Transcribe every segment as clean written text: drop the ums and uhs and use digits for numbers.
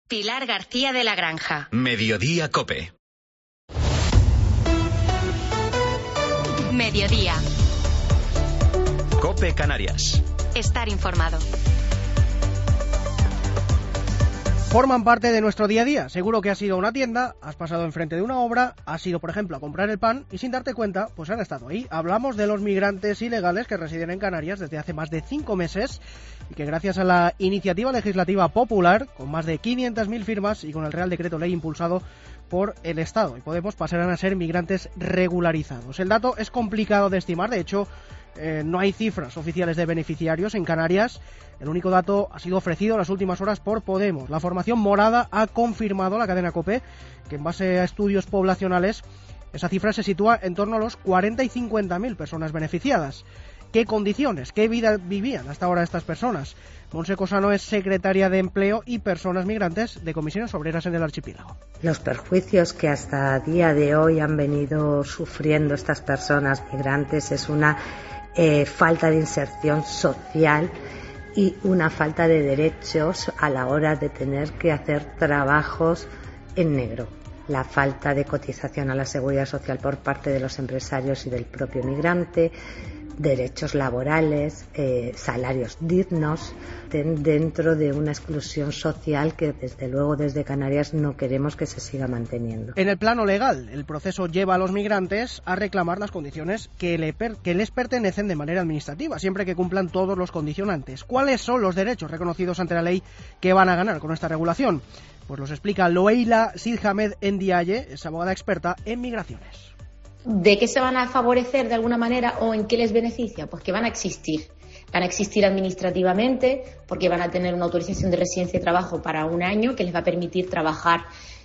Pilar García de la Granja. Mediodía COPE. Mediodía. COPE Canarias. Estar informado. Forman parte de nuestro día a día. Seguro que has ido a una tienda, has pasado enfrente de una obra, has ido, por ejemplo, a comprar el pan y sin darte cuenta, pues han estado ahí. Hablamos de los migrantes ilegales que residen en Canarias desde hace más de 5 meses y que gracias a la iniciativa legislativa popular, con más de 500.000 firmas y con el Real Decreto Ley impulsado por el Estado y Podemos, pasarán a ser migrantes regularizados. El dato es complicado de estimar, de hecho, no hay cifras oficiales de beneficiarios en Canarias. El único dato ha sido ofrecido en las últimas horas por Podemos. La formación morada ha confirmado a la cadena COPE que en base a estudios poblacionales esa cifra se sitúa en torno a los 40 y 50.000 personas beneficiadas. ¿Qué condiciones, qué vida vivían hasta ahora estas personas? Montse Cosano es secretaria de Empleo y Personas Migrantes de Comisiones Obreras en el Archipiélago. Los perjuicios que hasta el día de hoy han venido sufriendo estas personas migrantes es una falta de inserción social y una falta de derechos a la hora de tener que hacer trabajos en negro. La falta de cotización a la seguridad social por parte de los empresarios y del propio migrante, derechos laborales, salarios dignos, dentro de una exclusión social que desde luego desde Canarias no queremos que se siga manteniendo. En el plano legal, el proceso lleva a los migrantes a reclamar las condiciones que les pertenecen de manera administrativa, siempre que cumplan todos los condicionantes. ¿Cuáles son los derechos reconocidos ante la ley que van a ganar con esta regulación? Pues los explica Loeila Sidhamed Ndiaye, es abogada experta en migraciones. ¿De qué se van a favorecer de alguna manera o en qué les beneficia? Pues que van a existir. Van a existir administrativamente porque van a tener una autorización de residencia y trabajo para 1 año que les va a permitir trabajar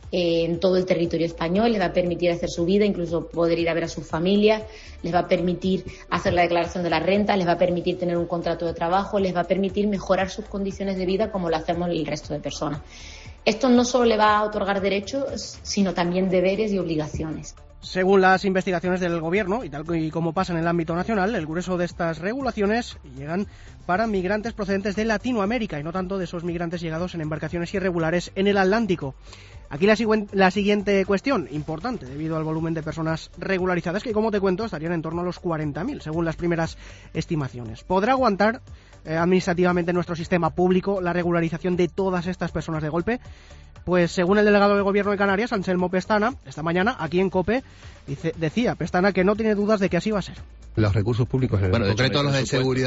en todo el territorio español, les va a permitir hacer su vida, incluso poder ir a ver a sus familias, les va a permitir hacer la declaración de la renta, les va a permitir tener un contrato de trabajo, les va a permitir mejorar sus condiciones de vida como lo hacemos el resto de personas. Esto no solo le va a otorgar derechos, sino también deberes y obligaciones. Según las investigaciones del Gobierno, y tal y como pasa en el ámbito nacional, el grueso de estas regulaciones llegan para migrantes procedentes de Latinoamérica y no tanto de esos migrantes llegados en embarcaciones irregulares en el Atlántico. Aquí la siguiente cuestión, importante debido al volumen de personas regularizadas, que como te cuento estarían en torno a los 40.000, según las primeras estimaciones. ¿Podrá aguantar administrativamente nuestro sistema público la regularización de todas estas personas de golpe? Pues según el delegado del Gobierno de Canarias, Anselmo Pestana, esta mañana aquí en COPE, decía Pestana que no tiene dudas de que así va a ser. Los recursos públicos, en concreto los de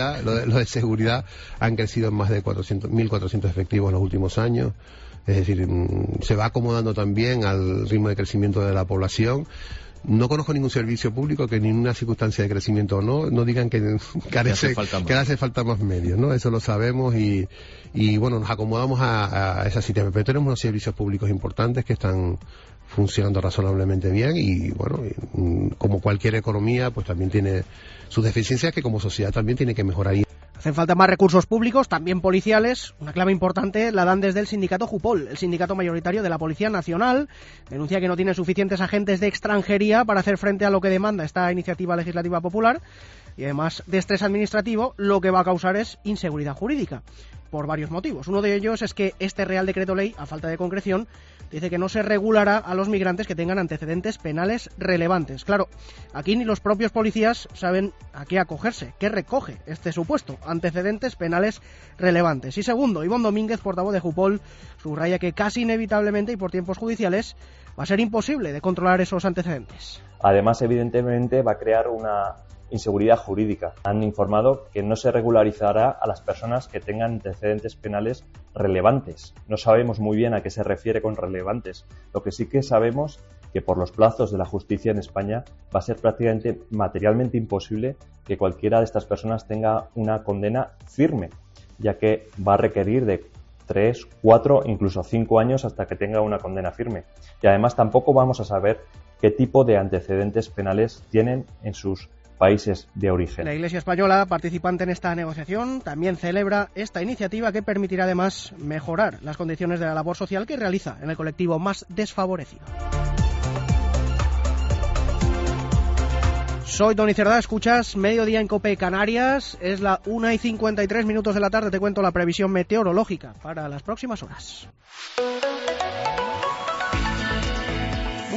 seguridad han crecido en más de 1.400 efectivos en los últimos años. Es decir, se va acomodando también al ritmo de crecimiento de la población. No conozco ningún servicio público que en ninguna circunstancia de crecimiento no digan que hace falta más medios, ¿no? Eso lo sabemos y bueno, nos acomodamos a esa situación. Pero tenemos unos servicios públicos importantes que están funcionando razonablemente bien y bueno, como cualquier economía, pues también tiene sus deficiencias que como sociedad también tiene que mejorar. Hacen falta más recursos públicos, también policiales. Una clave importante la dan desde el sindicato JUPOL, el sindicato mayoritario de la Policía Nacional. Denuncia que no tiene suficientes agentes de extranjería para hacer frente a lo que demanda esta iniciativa legislativa popular. Y además de estrés administrativo, lo que va a causar es inseguridad jurídica, por varios motivos. Uno de ellos es que este Real Decreto Ley, a falta de concreción, dice que no se regulará a los migrantes que tengan antecedentes penales relevantes. Claro, aquí ni los propios policías saben a qué acogerse, qué recoge este supuesto, antecedentes penales relevantes. Y segundo, Ivonne Domínguez, portavoz de JUPOL, subraya que casi inevitablemente y por tiempos judiciales va a ser imposible de controlar esos antecedentes. Además, evidentemente, va a crear una inseguridad jurídica. Han informado que no se regularizará a las personas que tengan antecedentes penales relevantes. No sabemos muy bien a qué se refiere con relevantes. Lo que sí que sabemos que por los plazos de la justicia en España va a ser prácticamente materialmente imposible que cualquiera de estas personas tenga una condena firme, ya que va a requerir de 3, 4, incluso 5 años hasta que tenga una condena firme. Y además tampoco vamos a saber qué tipo de antecedentes penales tienen en sus países de origen. La Iglesia española, participante en esta negociación, también celebra esta iniciativa que permitirá además mejorar las condiciones de la labor social que realiza en el colectivo más desfavorecido. Soy Toni Cerdá, escuchas Mediodía en COPE Canarias, es la 1:53 de la tarde, te cuento la previsión meteorológica para las próximas horas.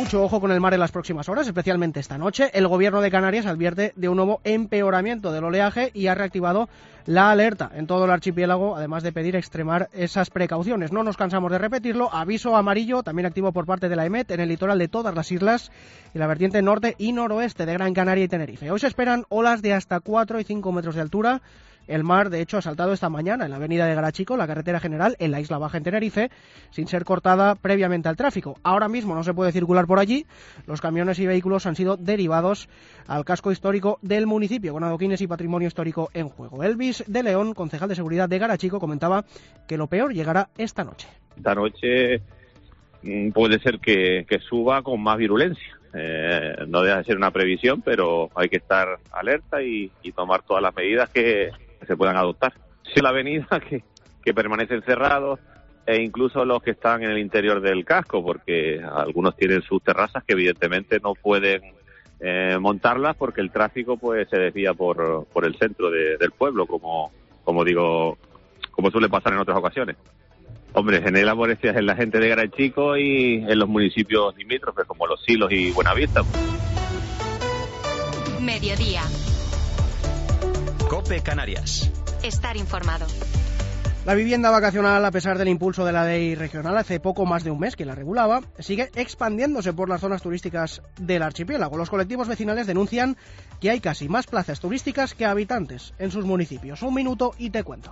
mucho ojo con el mar en las próximas horas, especialmente esta noche. El gobierno de Canarias advierte de un nuevo empeoramiento del oleaje y ha reactivado la alerta en todo el archipiélago, además de pedir extremar esas precauciones. No nos cansamos de repetirlo. Aviso amarillo, también activo por parte de la EMET, en el litoral de todas las islas y la vertiente norte y noroeste de Gran Canaria y Tenerife. Hoy se esperan olas de hasta 4 y 5 metros de altura. El mar, de hecho, ha saltado esta mañana en la avenida de Garachico, la carretera general, en la Isla Baja en Tenerife, sin ser cortada previamente al tráfico. Ahora mismo no se puede circular por allí. Los camiones y vehículos han sido derivados al casco histórico del municipio, con adoquines y patrimonio histórico en juego. Elvis de León, concejal de seguridad de Garachico, comentaba que lo peor llegará esta noche. Esta noche puede ser que suba con más virulencia. No deja de ser una previsión, pero hay que estar alerta y tomar todas las medidas que se puedan adoptar. Sí, la avenida que permanecen cerrados e incluso los que están en el interior del casco, porque algunos tienen sus terrazas que evidentemente no pueden montarlas porque el tráfico pues se desvía por el centro del pueblo, como suele pasar en otras ocasiones. Hombre, genera molestias en la gente de Garachico y en los municipios limítrofes como Los Silos y Buenavista. Mediodía. COPE Canarias. Estar informado. La vivienda vacacional, a pesar del impulso de la ley regional hace poco más de un mes que la regulaba, sigue expandiéndose por las zonas turísticas del archipiélago. Los colectivos vecinales denuncian que hay casi más plazas turísticas que habitantes en sus municipios. Un minuto y te cuento.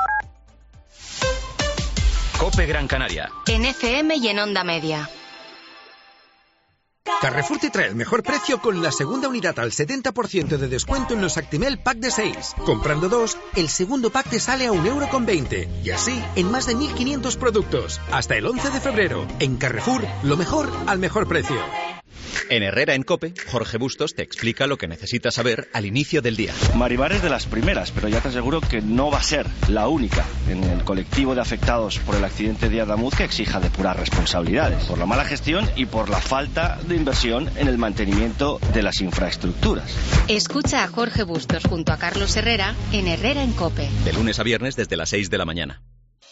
COPE Gran Canaria. En FM y en Onda Media. Carrefour te trae el mejor precio con la segunda unidad al 70% de descuento en los Actimel Pack de 6. Comprando 2, el segundo pack te sale a €1,20. Y así en más de 1.500 productos. Hasta el 11 de febrero. En Carrefour, lo mejor al mejor precio. En Herrera en COPE, Jorge Bustos te explica lo que necesitas saber al inicio del día. Maribar es de las primeras, pero ya te aseguro que no va a ser la única en el colectivo de afectados por el accidente de Adamuz que exija depurar responsabilidades, por la mala gestión y por la falta de inversión en el mantenimiento de las infraestructuras. Escucha a Jorge Bustos junto a Carlos Herrera en Herrera en COPE. De lunes a viernes desde las 6 de la mañana.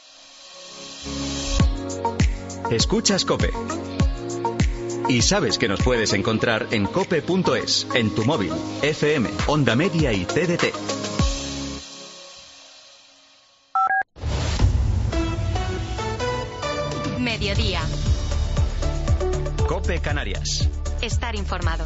Escuchas COPE. Y sabes que nos puedes encontrar en cope.es, en tu móvil, FM, Onda Media y TDT. Mediodía. COPE Canarias. Estar informado.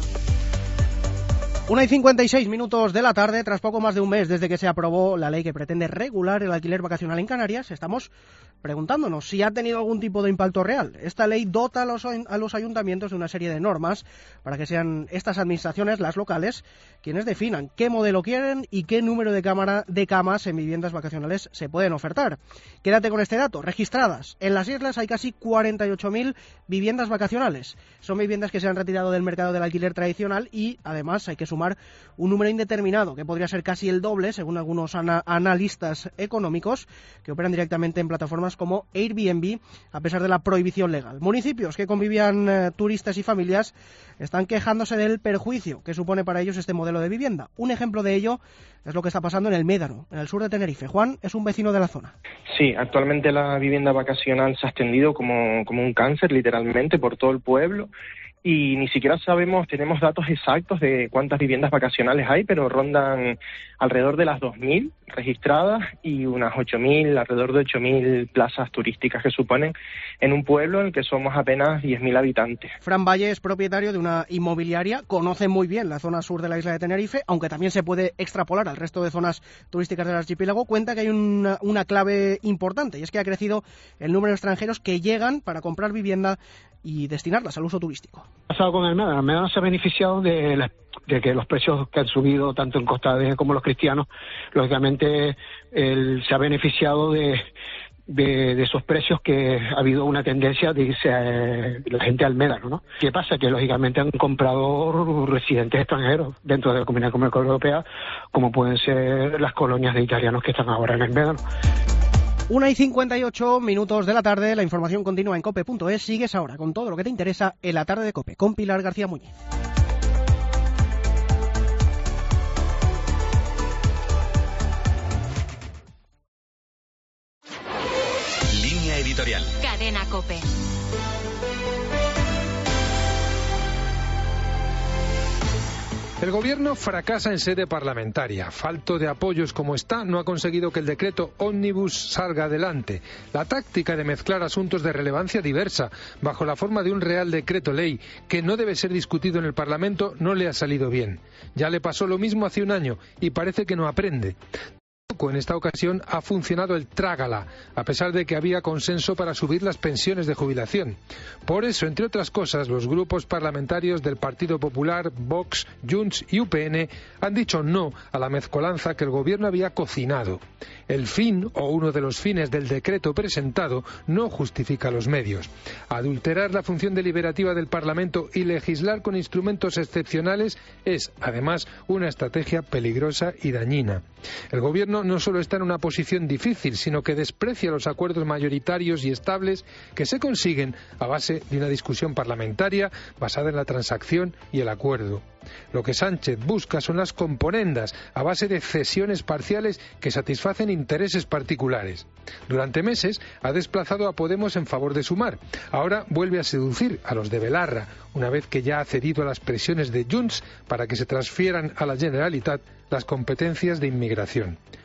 1:56 de la tarde, tras poco más de un mes desde que se aprobó la ley que pretende regular el alquiler vacacional en Canarias, estamos preguntándonos si ha tenido algún tipo de impacto real. Esta ley dota a los ayuntamientos de una serie de normas para que sean estas administraciones, las locales, quienes definan qué modelo quieren y qué número de camas en viviendas vacacionales se pueden ofertar. Quédate con este dato. Registradas en las islas hay casi 48.000 viviendas vacacionales. Son viviendas que se han retirado del mercado del alquiler tradicional y, además, hay que sumar un número indeterminado, que podría ser casi el doble, según algunos analistas económicos, que operan directamente en plataformas como Airbnb, a pesar de la prohibición legal. Municipios que convivían turistas y familias están quejándose del perjuicio que supone para ellos este modelo de vivienda. Un ejemplo de ello es lo que está pasando en el Médano, en el sur de Tenerife. Juan es un vecino de la zona. Sí, actualmente la vivienda vacacional se ha extendido como un cáncer, literalmente, por todo el pueblo. Y ni siquiera tenemos datos exactos de cuántas viviendas vacacionales hay, pero rondan alrededor de las 2.000 registradas y unas 8.000, alrededor de 8.000 plazas turísticas que suponen en un pueblo en el que somos apenas 10.000 habitantes. Fran Valle es propietario de una inmobiliaria, conoce muy bien la zona sur de la isla de Tenerife, aunque también se puede extrapolar al resto de zonas turísticas del archipiélago. Cuenta que hay una clave importante, y es que ha crecido el número de extranjeros que llegan para comprar vivienda y destinarlas al uso turístico. ¿Qué ha pasado con el Médano? El Médano se ha beneficiado de que los precios que han subido tanto en Costa Verde como los cristianos, lógicamente se ha beneficiado de esos precios, que ha habido una tendencia de irse la gente al Médano, ¿no? ¿Qué pasa? Que lógicamente han comprado residentes extranjeros dentro de la Comunidad Económica Europea, como pueden ser las colonias de italianos que están ahora en el Médano. 1:58 de la tarde, la información continúa en cope.es. Sigues ahora con todo lo que te interesa en la tarde de COPE, con Pilar García Muñiz. Línea editorial. Cadena COPE. El Gobierno fracasa en sede parlamentaria. Falto de apoyos como está, no ha conseguido que el decreto Ómnibus salga adelante. La táctica de mezclar asuntos de relevancia diversa bajo la forma de un Real Decreto Ley que no debe ser discutido en el Parlamento no le ha salido bien. Ya le pasó lo mismo hace un año y parece que no aprende. En esta ocasión ha funcionado el trágala, a pesar de que había consenso para subir las pensiones de jubilación. Por eso, entre otras cosas, los grupos parlamentarios del Partido Popular, Vox, Junts y UPN han dicho no a la mezcolanza que el Gobierno había cocinado. El fin, o uno de los fines del decreto presentado, no justifica los medios. Adulterar la función deliberativa del Parlamento y legislar con instrumentos excepcionales es, además, una estrategia peligrosa y dañina. El Gobierno no solo está en una posición difícil, sino que desprecia los acuerdos mayoritarios y estables que se consiguen a base de una discusión parlamentaria basada en la transacción y el acuerdo. Lo que Sánchez busca son las componendas a base de cesiones parciales que satisfacen intereses particulares. Durante meses ha desplazado a Podemos en favor de Sumar. Ahora vuelve a seducir a los de Belarra, una vez que ya ha cedido a las presiones de Junts para que se transfieran a la Generalitat las competencias de inmigración.